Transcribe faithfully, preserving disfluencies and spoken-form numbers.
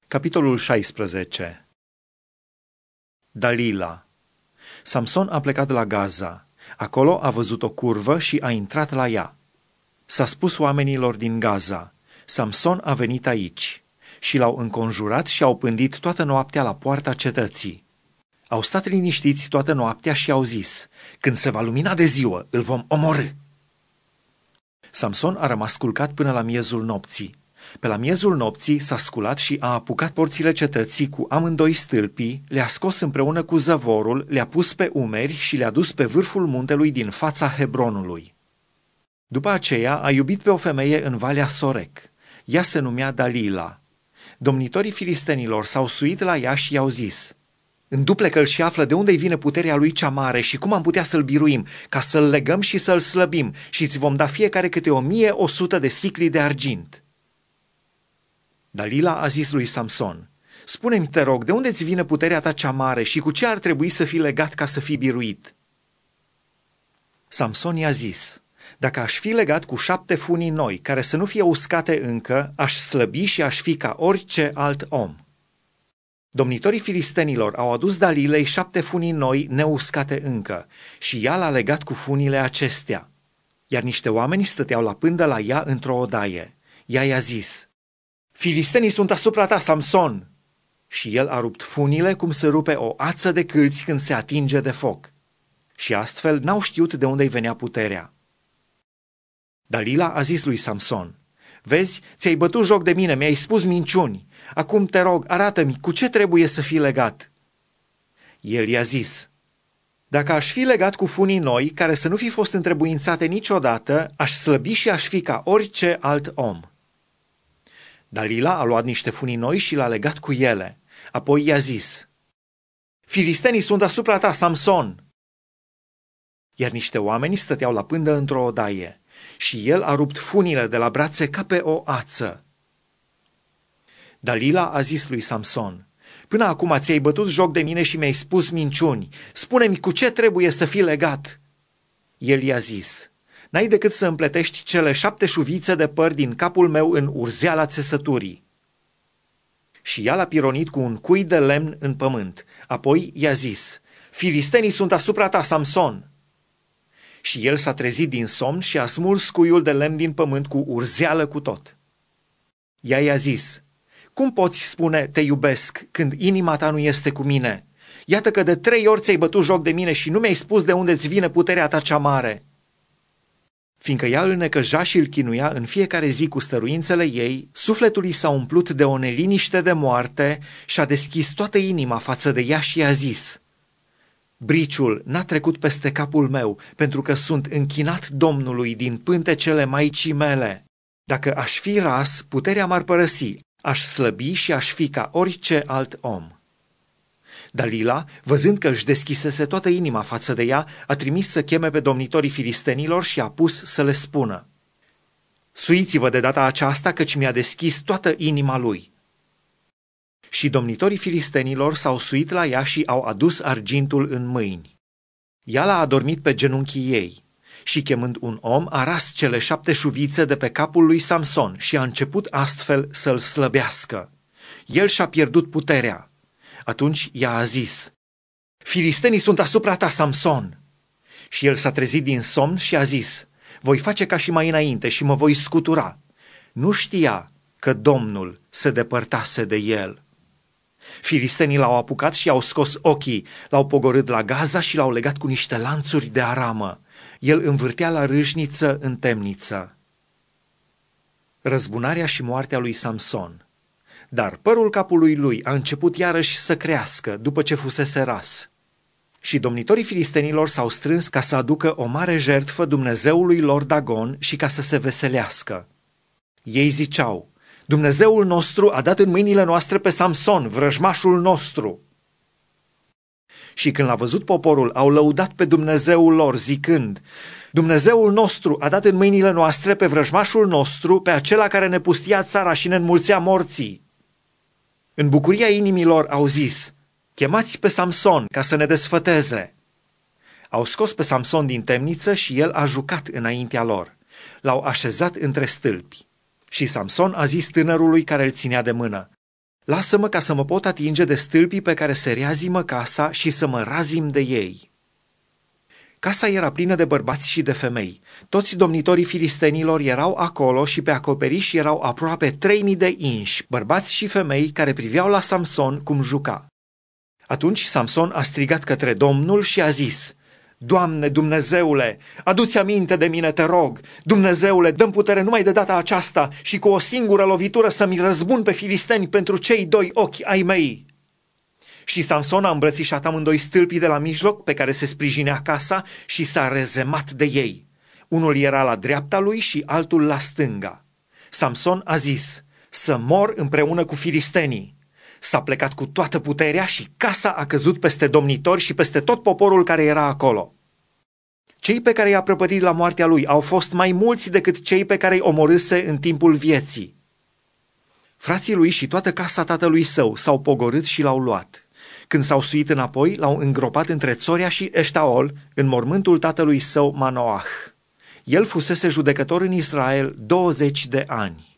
Capitolul șaisprezece. Dalila. Samson a plecat la Gaza. Acolo a văzut o curvă și a intrat la ea. S-a spus oamenilor din Gaza: Samson a venit aici. Și l-au înconjurat și au pândit toată noaptea la poarta cetății. Au stat liniștiți toată noaptea și au zis: când se va lumina de ziua, îl vom omorî. Samson a rămas culcat până la miezul nopții. Pe la miezul nopții s-a sculat și a apucat porțile cetății cu amândoi stâlpii, le-a scos împreună cu zăvorul, le-a pus pe umeri și le-a dus pe vârful muntelui din fața Hebronului. După aceea a iubit pe o femeie în Valea Sorec. Ea se numea Dalila. Domnitorii filistenilor s-au suit la ea și i-au zis: înduplecă-l și află de unde-i vine puterea lui cea mare și cum am putea să-l biruim, ca să-l legăm și să-l slăbim, și îți vom da fiecare câte o mie o sută de sicli de argint. Dalila a zis lui Samson: spune-mi, te rog, de unde-ți vine puterea ta cea mare și cu ce ar trebui să fii legat ca să fii biruit? Samson i-a zis: dacă aș fi legat cu șapte funii noi, care să nu fie uscate încă, aș slăbi și aș fi ca orice alt om. Domnitorii filistenilor au adus Dalilei șapte funii noi neuscate încă și ea l-a legat cu funile acestea. Iar niște oameni stăteau la pândă la ea într-o odaie. Ea i-a zis: filistenii sunt asupra ta, Samson! Și el a rupt funile cum se rupe o ață de câlți când se atinge de foc. Și astfel n-au știut de unde-i venea puterea. Dalila a zis lui Samson: vezi, ți-ai bătut joc de mine, mi-ai spus minciuni. Acum te rog, arată-mi cu ce trebuie să fii legat. El i-a zis: dacă aș fi legat cu funii noi, care să nu fi fost întrebuințate niciodată, aș slăbi și aș fi ca orice alt om. Dalila a luat niște funii noi și l-a legat cu ele. Apoi i-a zis: filistenii sunt asupra ta, Samson! Iar niște oameni stăteau la pândă într-o odaie și el a rupt funile de la brațe ca pe o ață. Dalila a zis lui Samson: până acum ți-ai bătut joc de mine și mi-ai spus minciuni. Spune-mi cu ce trebuie să fii legat. El i-a zis: n-ai decât să împletești cele șapte șuvițe de păr din capul meu în urzeala țesăturii. Și ea l-a pironit cu un cui de lemn în pământ. Apoi i-a zis: filistenii sunt asupra ta, Samson! Și el s-a trezit din somn și a smuls cuiul de lemn din pământ cu urzeală cu tot. Ea i-a zis: cum poți spune te iubesc când inima ta nu este cu mine? Iată că de trei ori ți-ai bătut joc de mine și nu mi-ai spus de unde-ți vine puterea ta cea mare. Fiindcă ea îl necăja și îl chinuia în fiecare zi cu stăruințele ei, sufletul i s-a umplut de o neliniște de moarte și a deschis toată inima față de ea și i-a zis: briciul n-a trecut peste capul meu, pentru că sunt închinat Domnului din pântecele maicii mele. Dacă aș fi ras, puterea m-ar părăsi, aș slăbi și aș fi ca orice alt om. Dalila, văzând că își deschisese toată inima față de ea, a trimis să cheme pe domnitorii filistenilor și a pus să le spună: suiți-vă de data aceasta, căci mi-a deschis toată inima lui. Și domnitorii filistenilor s-au suit la ea și au adus argintul în mâini. Ea l-a adormit pe genunchii ei și, chemând un om, a ras cele șapte șuvițe de pe capul lui Samson și a început astfel să-l slăbească. El și-a pierdut puterea. Atunci ea a zis: filistenii sunt asupra ta, Samson! Și el s-a trezit din somn și a zis: voi face ca și mai înainte și mă voi scutura. Nu știa că Domnul se depărtase de el. Filistenii l-au apucat și i-au scos ochii, l-au pogorât la Gaza și l-au legat cu niște lanțuri de aramă. El învârtea la râșniță în temniță. Răzbunarea și moartea lui Samson. Dar părul capului lui a început iarăși să crească după ce fusese ras. Și domnitorii filistenilor s-au strâns ca să aducă o mare jertfă Dumnezeului lor Dagon și ca să se veselească. Ei ziceau: Dumnezeul nostru a dat în mâinile noastre pe Samson, vrăjmașul nostru. Și când l-a văzut poporul, au lăudat pe Dumnezeul lor, zicând: Dumnezeul nostru a dat în mâinile noastre pe vrăjmașul nostru, pe acela care ne pustia țara și ne înmulțea morții. În bucuria inimilor au zis: chemați pe Samson ca să ne desfăteze. Au scos pe Samson din temniță și el a jucat înaintea lor. L-au așezat între stâlpi. Și Samson a zis tânărului care îl ținea de mână: Lasă-mă ca să mă pot atinge de stâlpii pe care se reazimă casa și să mă razim de ei. Casa era plină de bărbați și de femei. Toți domnitorii filistenilor erau acolo și pe acoperiș erau aproape trei mii de inși, bărbați și femei care priveau la Samson cum juca. Atunci Samson a strigat către Domnul și a zis: Doamne, Dumnezeule, adu-ți aminte de mine, te rog. Dumnezeule, dă-mi putere numai de data aceasta și cu o singură lovitură să-mi răzbun pe filisteni pentru cei doi ochi ai mei. Și Samson a îmbrățișat amândoi stâlpii de la mijloc pe care se sprijinea casa și s-a rezemat de ei. Unul era la dreapta lui și altul la stânga. Samson a zis: să mor împreună cu filistenii. S-a plecat cu toată puterea și casa a căzut peste domnitori și peste tot poporul care era acolo. Cei pe care i-a prăpădit la moartea lui au fost mai mulți decât cei pe care îi omorâse în timpul vieții. Frații lui și toată casa tatălui său s-au pogorât și l-au luat. Când s-au suit înapoi, l-au îngropat între Țoria și Eștaol, în mormântul tatălui său Manoah. El fusese judecător în Israel douăzeci de ani.